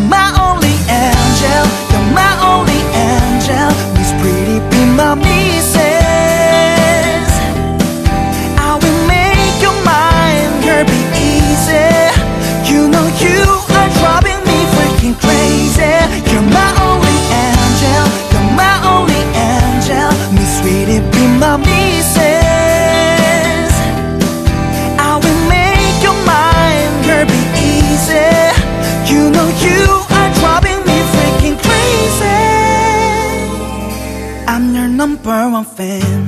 my only angel, you're my only angel. Miss Pretty, be my missus. I will make your mind, girl, be easy. You know you are driving me freaking crazy. You're my only angel, you're my only angel. Miss Sweetie, be my missus. I will make your mind, girl, be easy. You know you are driving me freaking crazy. I'm your number one fan.